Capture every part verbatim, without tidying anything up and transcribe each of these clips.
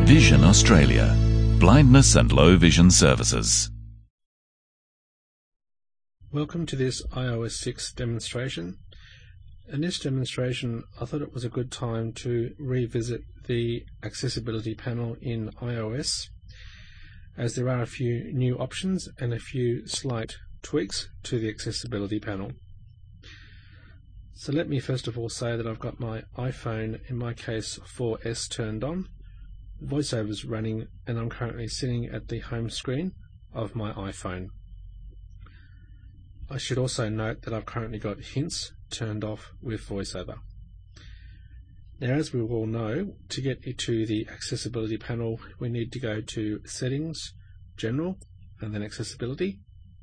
Vision Australia, blindness and low vision services. Welcome to this i O S six demonstration. In this demonstration, I thought it was a good time to revisit the accessibility panel in iOS, as there are a few new options and a few slight tweaks to the accessibility panel. So let me first of all say that I've got my iPhone, in my case four S, turned on, VoiceOver's running, and I'm currently sitting at the home screen of my iPhone. I should also note that I've currently got hints turned off with VoiceOver. Now, as we all know, to get to the accessibility panel, we need to go to Settings, General, and then Accessibility.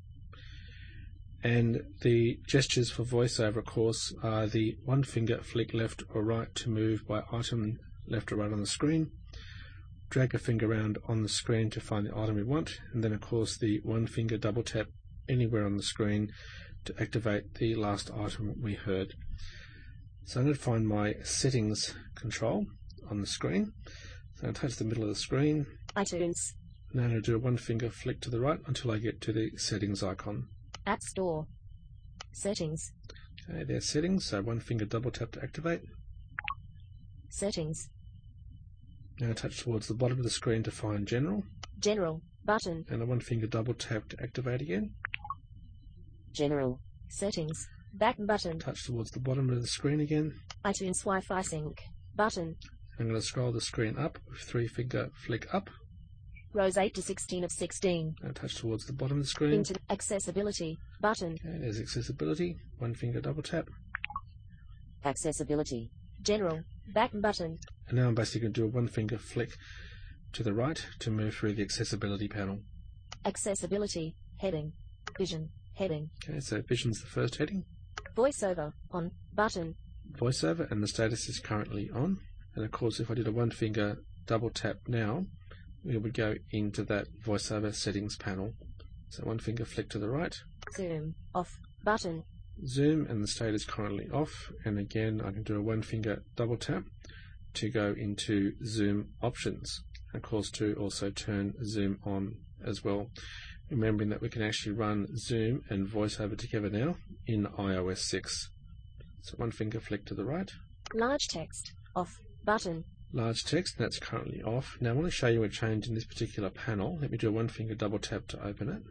And the gestures for VoiceOver, of course, are the one finger flick left or right to move by item left or right on the screen, drag a finger around on the screen to find the item we want, and then of course the one finger double tap anywhere on the screen to activate the last item we heard. So I'm going to find my settings control on the screen. So I'll touch the middle of the screen. iTunes. Now I'm going to do a one finger flick to the right until I get to the settings icon. App Store. Settings. Okay, there's settings, so one finger double tap to activate. Settings. Now touch towards the bottom of the screen to find General. General. Button. And a one finger double tap to activate again. General. Settings. Back button. Touch towards the bottom of the screen again. iTunes Wi-Fi sync. Button. I'm going to scroll the screen up with three finger flick up. Rows eight to sixteen of sixteen. Now touch towards the bottom of the screen. Into accessibility. Button. Okay, there's accessibility. One finger double tap. Accessibility. General. Back button. And now I'm basically going to do a one finger flick to the right to move through the accessibility panel. Accessibility. Heading. Vision. Heading. Okay, so Vision's the first heading. VoiceOver. On. Button. VoiceOver, and the status is currently on. And of course, if I did a one finger double tap now, we would go into that VoiceOver settings panel. So one finger flick to the right. Zoom. Off. Button. Zoom, and the state is currently off. And again, I can do a one finger double tap to go into Zoom options. Of course, to also turn Zoom on as well. Remembering that we can actually run Zoom and VoiceOver together now in i O S six. So one finger flick to the right. Large text. Off. Button. Large text, that's currently off. Now I want to show you a change in this particular panel. Let me do a one finger double tap to open it.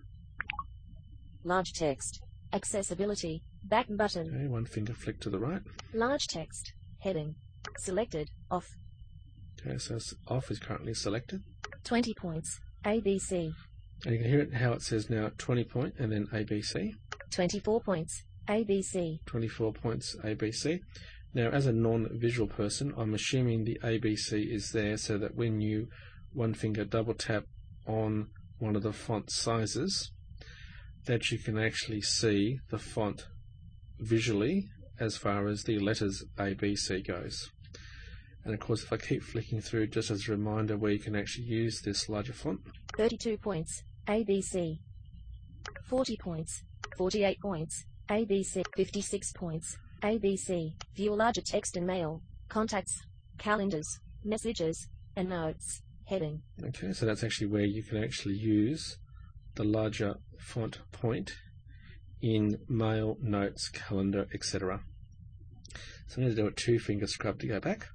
Large text. Accessibility. Back button. Okay, one finger flick to the right. Large text. Heading. Selected. Off. Okay, so off is currently selected. twenty points. A B C. And you can hear it how it says now twenty point and then A B C. twenty-four points. A B C. twenty-four points A B C. Now, as a non-visual person, I'm assuming the A B C is there so that when you one finger double tap on one of the font sizes, that you can actually see the font visually as far as the letters A B C goes. And of course, if I keep flicking through, just as a reminder where you can actually use this larger font. thirty-two points. A B C. forty points. forty-eight points. A B C. fifty-six points. A B C. View larger text and mail. Contacts. Calendars. Messages. And notes. Heading. Okay, so that's actually where you can actually use the larger font point in mail, notes, calendar, et cetera. So I'm going to do a two finger scrub to go back.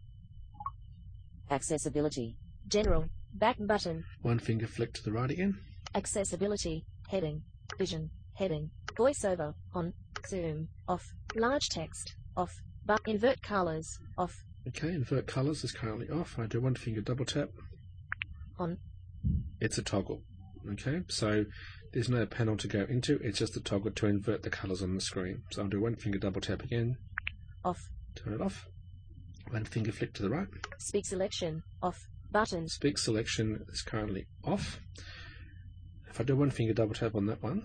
Accessibility. General. Back button. One finger flick to the right again. Accessibility. Heading. Vision. Heading. VoiceOver. On. Zoom. Off. Large text. Off. But invert colors. Off. Okay, invert colors is currently off. I do one finger double tap. On. It's a toggle. Okay, so there's no panel to go into. It's just a toggle to invert the colors on the screen. So I'll do one finger double tap again. Off. Turn it off. One finger flick to the right. Speak selection. Off. Button. Speak selection is currently off. If I do one finger double tap on that one.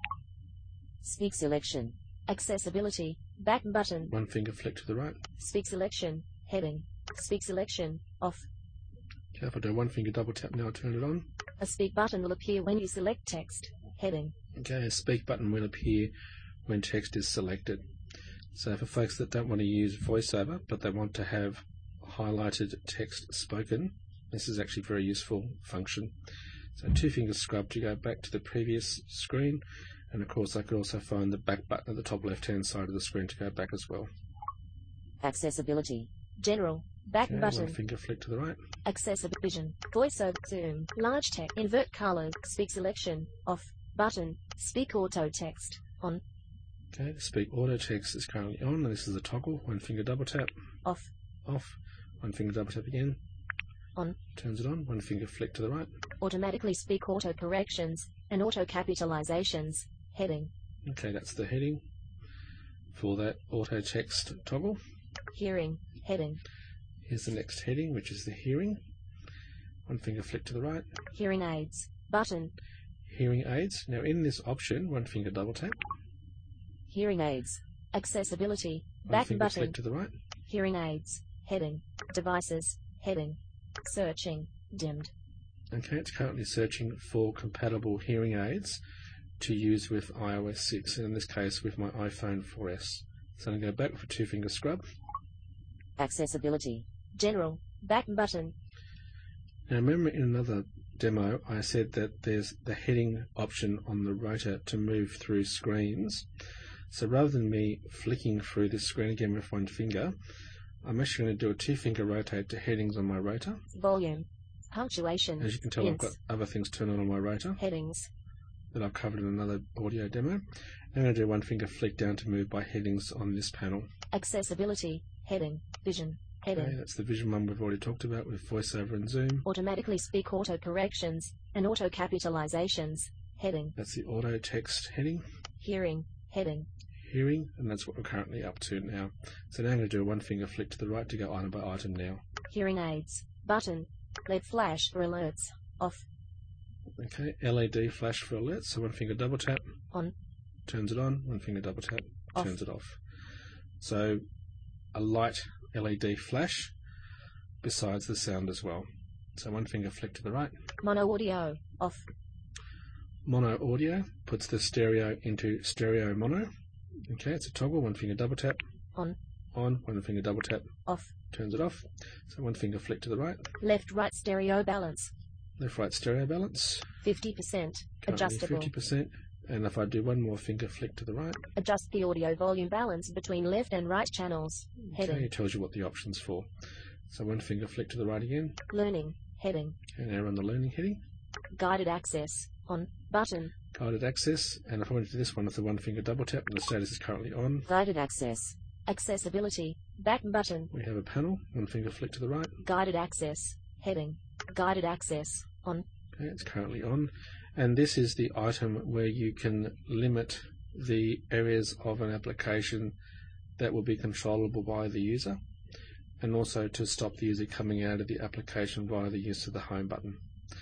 Speak selection. Accessibility. Back button. One finger flick to the right. Speak selection. Heading. Speak selection. Off. Okay, if I do one finger double tap now, turn it on. A speak button will appear when you select text. Heading. Okay, a speak button will appear when text is selected. So for folks that don't want to use VoiceOver, but they want to have highlighted text spoken, This is actually a very useful function. So two finger scrub to go back to the previous screen, and of course I could also find the back button at the top left hand side of the screen to go back as well. Accessibility. General. Back Okay, button. one finger flick to the right. Accessible vision. VoiceOver. Zoom. Large text. Invert colors. Speak selection. Off. Button. Speak auto text. On. Okay, the speak auto text is currently on, and this is a toggle. One finger double tap. Off. Off. One finger double tap again. On. Turns it on. One finger flick to the right. Automatically speak auto corrections and auto capitalizations. Heading. Okay, that's the heading for that auto text toggle. Hearing. Heading. Here's the next heading, which is the hearing. One finger flick to the right. Hearing aids. Button. Hearing aids. Now in this option, one finger double tap. Hearing aids. Accessibility. One Back finger button. flick to the right. Hearing aids. Heading. Devices. Heading. Searching. Dimmed. Okay, it's currently searching for compatible hearing aids to use with i O S six, and in this case with my iPhone four S. So I'm going to go back with a two finger scrub. Accessibility. General. Back button. Now remember in another demo I said that there's the heading option on the rotor to move through screens. So rather than me flicking through this screen again with one finger, I'm actually going to do a two finger rotate to headings on my rotor. Volume. Punctuation. As you can tell, I've got other things turned on on my rotor Headings. that I've covered in another audio demo. I'm going to do one finger flick down to move by headings on this panel. Accessibility. Heading. Vision. Heading. Okay, that's the vision one we've already talked about with VoiceOver and Zoom. Automatically speak auto corrections and auto capitalizations. Heading. That's the auto text heading. Hearing. Heading. Hearing, and that's what we're currently up to now. So now I'm going to do a one finger flick to the right to go item by item now. Hearing aids. Button. L E D flash for alerts. Off. Okay, L E D flash for alerts, so one finger double tap. On. Turns it on, one finger double tap, Off. turns it off. So a light L E D flash besides the sound as well. So one finger flick to the right. Mono audio. Off. Mono audio puts the stereo into stereo mono. Okay, it's a toggle, one finger double tap. On. On, one finger double tap. Off. Turns it off. So one finger flick to the right. Left right stereo balance. Left right stereo balance. fifty percent. Adjustable. fifty percent. And if I do one more finger flick to the right, Adjust the audio volume balance between left and right channels. Heading. okay, it tells you what the option's for. So one finger flick to the right again. Learning. Heading. And now we're on the learning heading. Guided access. On. Button. Guided access. And if I went to this one with the one finger double tap, and the status is currently on, Guided access. Accessibility. Back button. we have a panel. One finger flick to the right. Guided access. Heading. Guided access. On. Okay, it's currently on. And this is the item where you can limit the areas of an application that will be controllable by the user, and also to stop the user coming out of the application via the use of the home button.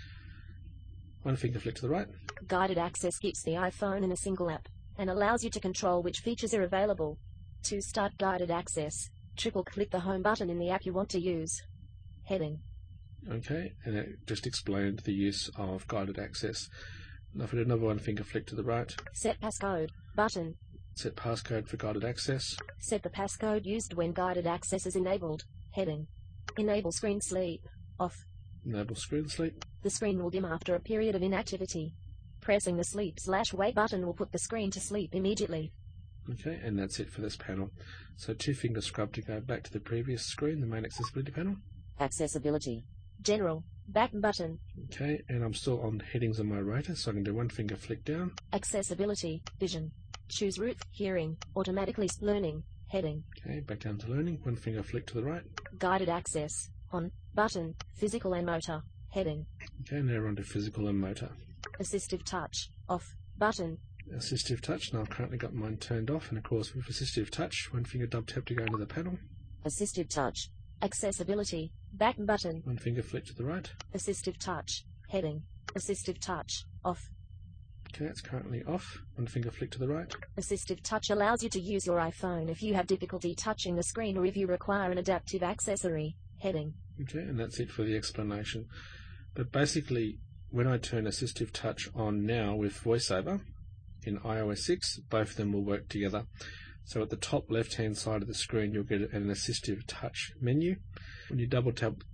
One finger flick to the right. Guided access keeps the iPhone in a single app and allows you to control which features are available. To start guided access, triple click the home button in the app you want to use. Heading. Okay, and it just explained the use of guided access. Now if I do another one finger flick to the right, Set passcode. Button. set passcode for guided access. Set the passcode used when guided access is enabled. Heading. Enable screen sleep. Off. Enable screen sleep. The screen will dim after a period of inactivity. Pressing the sleep slash wake button will put the screen to sleep immediately. Okay, and that's it for this panel. So two finger scrub to go back to the previous screen, the main accessibility panel. Accessibility. General. Back button. Okay, and I'm still on headings on my rotor, so I can do one finger flick down. Accessibility. Vision. Choose root. Hearing. Automatically learning. Heading. Okay, back down to learning, one finger flick to the right. Guided access. On. Button. Physical and motor. Heading. Okay, now we're on to physical and motor. Assistive touch. Off. Button. Assistive touch, now I've currently got mine turned off, and of course with assistive touch, one finger double tap to go into the panel. Assistive touch. Accessibility. Back button. One finger flick to the right. Assistive touch. Heading. Assistive touch. Off. Okay, it's currently off. One finger flick to the right. Assistive touch allows you to use your iPhone if you have difficulty touching the screen or if you require an adaptive accessory. Heading. Okay, and that's it for the explanation. But basically, when I turn assistive touch on now with VoiceOver in i O S six, both of them will work together. So at the top left hand side of the screen you'll get an assistive touch menu. When you double tap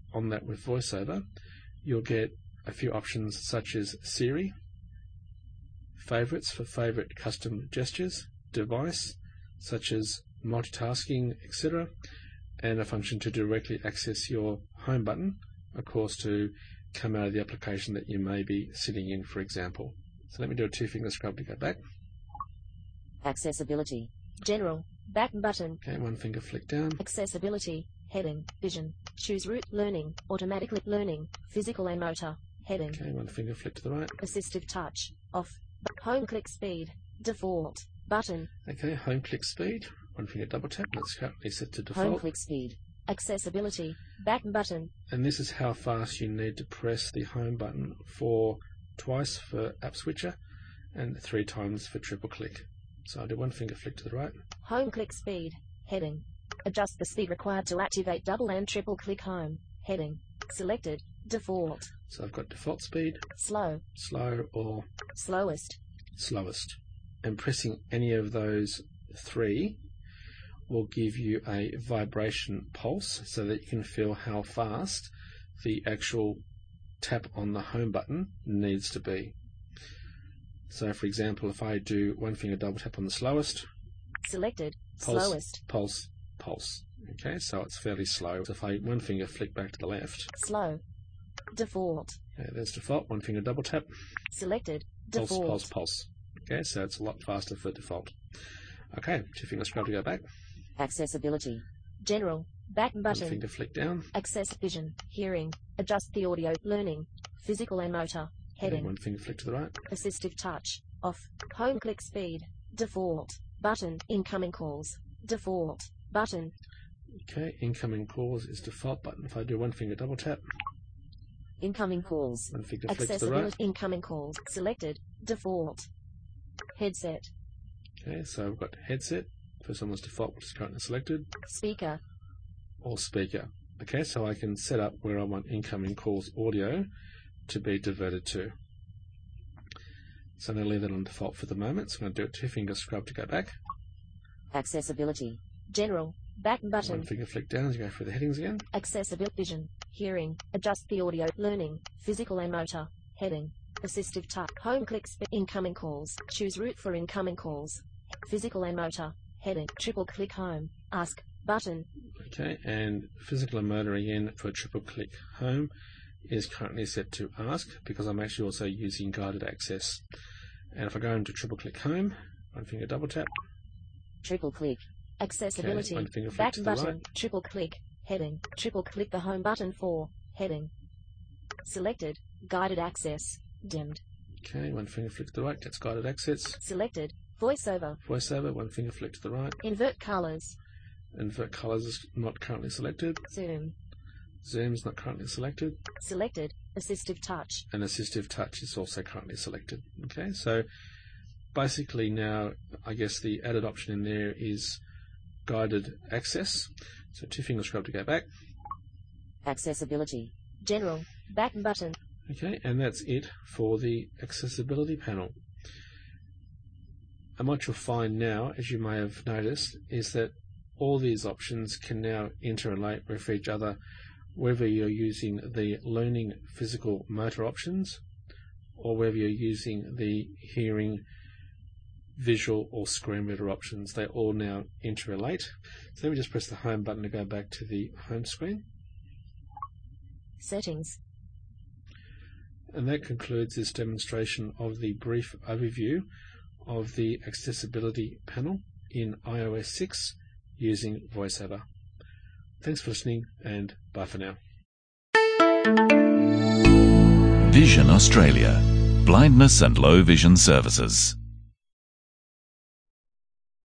on that with VoiceOver, you'll get a few options such as Siri, favorites for favorite custom gestures, device, such as multitasking, et cetera, and a function to directly access your home button, of course, to come out of the application that you may be sitting in, for example. So let me do a two-finger scrub to go back. Accessibility. General. Back button. Okay, one finger flick down. Accessibility. Heading. Vision. Choose route. Learning. Automatically. Learning. Physical and motor. Heading. Okay, one finger flick to the right. Assistive touch. Off. Home click speed. Default. Button. Okay, home click speed. One finger double tap. That's currently set to default. Home click speed. Accessibility. Back button. And this is how fast you need to press the home button for twice for app switcher and three times for triple click. So I'll do one finger flick to the right. Home click speed. Heading. Adjust the speed required to activate double and triple click home. Heading. Selected. Default. So I've got default speed, Slow. slow, or Slowest. slowest. And pressing any of those three will give you a vibration pulse so that you can feel how fast the actual tap on the home button needs to be. So for example, if I do one finger double tap on the slowest, Selected. pulse, Slowest. pulse, pulse. Okay, so it's fairly slow. So if I one finger flick back to the left, Slow. Default. okay, there's default, one finger double tap, Selected. pulse, Default. pulse, pulse. Okay, so it's a lot faster for default. Okay, two finger scrub to go back, Accessibility. General. Back one button. finger flick down, Access vision. Hearing. Adjust the audio. Learning. Physical and motor. and Heading. one finger flick to the right. Assistive touch. Off. Home click speed. Default. Button. Incoming calls. Default. Button. Okay, incoming calls is default button. If I do one finger double tap, Incoming calls. one finger flick to the Accessibility. right. Incoming calls. Selected. Default. Headset. Okay, so I've got headset. First one was default, which is currently selected, Speaker. or speaker. Okay, so I can set up where I want incoming calls audio to be diverted to. So I'm going to leave that on default for the moment. So I'm going to do a two finger scrub to go back. Accessibility. General. Back button. One finger flick down to go through the headings again. Accessibility. Vision. Hearing. Adjust the audio. Learning. Physical and motor. Heading. Assistive touch. Home click speed. Incoming calls. Choose route for incoming calls. Physical and motor. Heading. Triple click home. Ask. Button. Okay, and physical and motor again for triple click home is currently set to ask because I'm actually also using guided access. And if I go into triple click home, one finger double tap, Triple click. Accessibility. Okay, one finger flick Back to the button. right. Triple click. Heading. Triple click the home button for. Heading. Selected. Guided access. Dimmed. okay, one finger flick to the right, gets guided access. Selected. VoiceOver. VoiceOver, one finger flick to the right. Invert colors. Invert colors is not currently selected. Zoom. Zoom is not currently selected. Selected. Assistive touch. And assistive touch is also currently selected. Okay, so basically now I guess the added option in there is guided access. So two finger scrub to go back. Accessibility. General. Back button. Okay, and that's it for the accessibility panel. And what you'll find now, as you may have noticed, is that all these options can now interrelate with each other, whether you're using the learning physical motor options or whether you're using the hearing visual or screen reader options. They all now interrelate. So let me just press the home button to go back to the home screen. Settings. And that concludes this demonstration of the brief overview of the accessibility panel in i O S six using VoiceOver. Thanks for listening, and bye for now. Vision Australia. Blindness and low vision services.